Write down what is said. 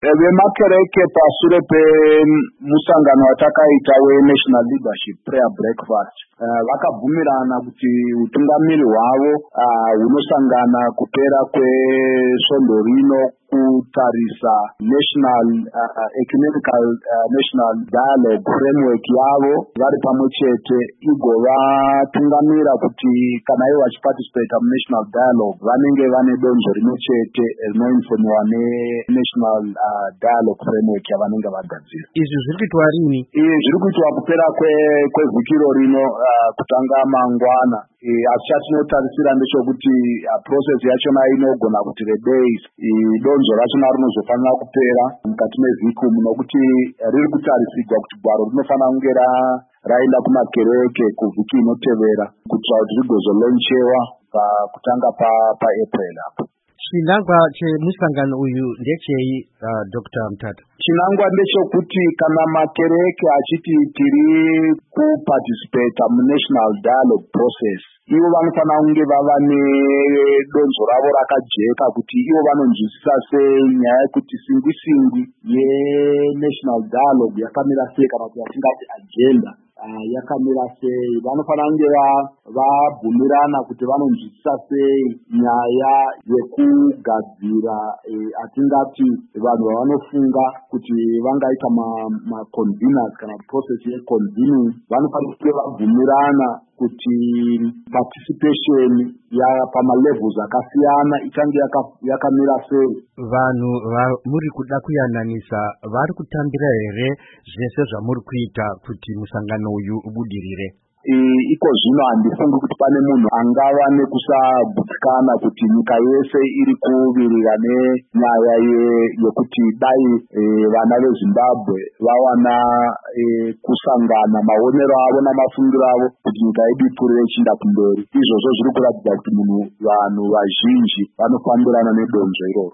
Vemakereke pashure pemusangano watakaita weNational Leadership Prayer Breakfast vakabvumirana kuti utungamiri hwavo hunosangana kupera kwesvondo rino kutarisa National Ecumenical National Dialogue Framework yavo vari pamwe chete igovatungamira kuti kana ivo vachiparticipate muNational Dialogue vanenge vane donzvo rimwe chete rinoinfoniwa neNational Dialogue Framework yavanenge vagadzira. Izvi zviri kuitwa rini? Zviri kuitwa kupera kwevhikiro rino kutanga mangwana. Asi chatinotarisira ndechekuti process yachona inogona kuti redays donzvo rachona rinozofanira kupera mukati mevhiki nokuti riri kutarisigwa kuti gwaro rinofanira kunge raenda kumakereke kuvhiki inotevera kuitira kuti rigozolonchewa kutanga paApril apo. Chinangwa chemusangano uyu ndechei, Dr. Mutata? Chinangwa ndechekuti kana makereke achiti tiri kuparticipate muNational Dialogue Process, ivo vanofanira kunge vava nedonzvo ravo rakajeka kuti ivo vanonzwisisa sei nyaya yekuti singwi yeNational Dialogue yakamira sei, kana kuti yatingati agenda yakamira sei. Vanofanira kunge vabvumirana kuti vanonzwisisa sei nyaya yekugadzira atingati vanhu vavanofunga kuti vangaita maconveners kana process yeconvening. Vanofanira kunge vabvumirana kuti participation yapamalevels akasiyana ichange yakamira sei. Vanhu muri kuda kuyananisa vari kutambira here zvese zvamuri kuita kuti musangano uyu ubudirire? Iko zvino handifungi kuti pane munhu angava nekusagutsikana kuti nyika yese iri kuvirira nenyaya yekuti dai vana veZimbabwe vawana kusangana maonero avo namafungiro avo kuti nyika yedu ipfuurire ichienda kumberi. Izvozvo zviri kuratidza kuti vanhu vazhinji vanofambirana nedonzvo iroro.